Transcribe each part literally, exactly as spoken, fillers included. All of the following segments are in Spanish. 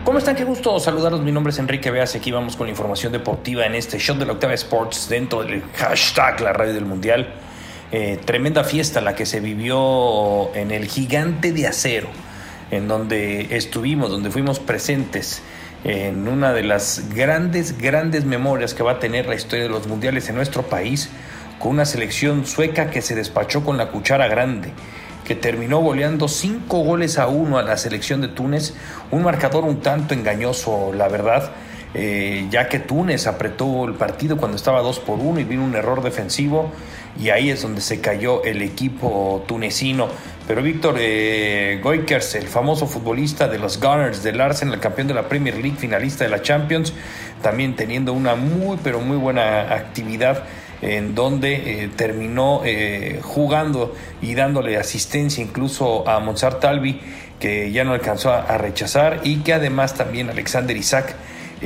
¿Cómo están? Qué gusto saludarlos. Mi nombre es Enrique Beas y aquí vamos con la información deportiva en este Shot de la Octava Sports dentro del hashtag La Radio del Mundial. Eh, tremenda fiesta la que se vivió en el Gigante de Acero, en donde estuvimos, donde fuimos presentes en una de las grandes, grandes memorias que va a tener la historia de los mundiales en nuestro país, con una selección sueca que se despachó con la cuchara grande, que terminó goleando cinco goles a uno a la selección de Túnez, un marcador un tanto engañoso, la verdad, eh, ya que Túnez apretó el partido cuando estaba dos por uno y vino un error defensivo, y ahí es donde se cayó el equipo tunecino. Pero Víctor eh, Gyökeres, el famoso futbolista de los Gunners del Arsenal, el campeón de la Premier League, finalista de la Champions, también teniendo una muy pero muy buena actividad, en donde eh, terminó eh, jugando y dándole asistencia incluso a Mozart Talvi, que ya no alcanzó a, a rechazar, y que además también Alexander Isak,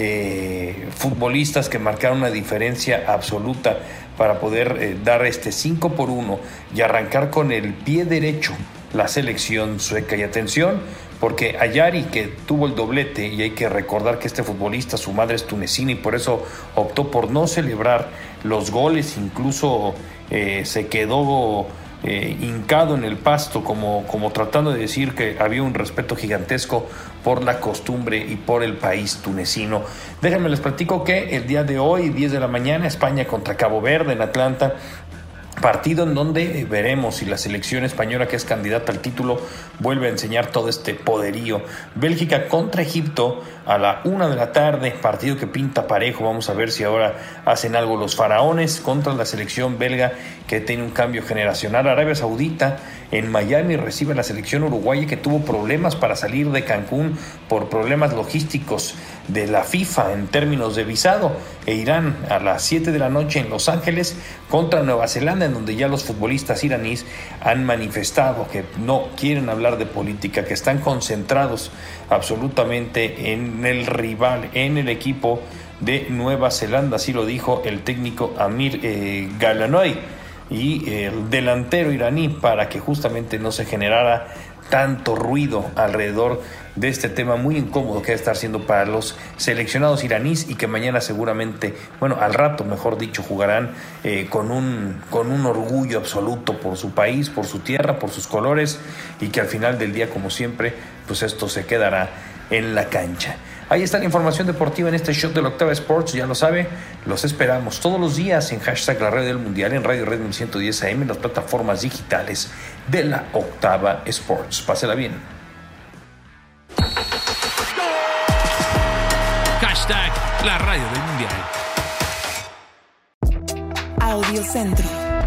eh, futbolistas que marcaron una diferencia absoluta para poder eh, dar este cinco por uno y arrancar con el pie derecho la selección sueca. Y atención, porque Ayari, que tuvo el doblete, y hay que recordar que este futbolista, su madre es tunecina y por eso optó por no celebrar los goles, incluso eh, se quedó eh, hincado en el pasto como, como tratando de decir que había un respeto gigantesco por la costumbre y por el país tunecino. Déjenme les platico que el día de hoy, diez de la mañana, España contra Cabo Verde en Atlanta, partido en donde veremos si la selección española, que es candidata al título, vuelve a enseñar todo este poderío. Bélgica contra Egipto a la una de la tarde, partido que pinta parejo. Vamos a ver si ahora hacen algo los faraones contra la selección belga, que tiene un cambio generacional. Arabia Saudita en Miami recibe a la selección uruguaya, que tuvo problemas para salir de Cancún por problemas logísticos de la FIFA en términos de visado. E Irán a las siete de la noche en Los Ángeles contra Nueva Zelanda, en donde ya los futbolistas iraníes han manifestado que no quieren hablar de política, que están concentrados absolutamente en el rival, en el equipo de Nueva Zelanda. Así lo dijo el técnico Amir eh, Galanoy, y el delantero iraní, para que justamente no se generara tanto ruido alrededor de este tema muy incómodo que debe estar siendo para los seleccionados iraníes, y que mañana seguramente, bueno, al rato mejor dicho, jugarán eh, con un con un orgullo absoluto por su país, por su tierra, por sus colores, y que al final del día, como siempre, pues esto se quedará en la cancha. Ahí está la información deportiva en este Shot de la Octava Sports. Ya lo sabe, los esperamos todos los días en hashtag La Radio del Mundial, en Radio Red ciento diez A M, en las plataformas digitales de la Octava Sports. Pásela bien. Hashtag La Radio del Mundial. Audio Centro.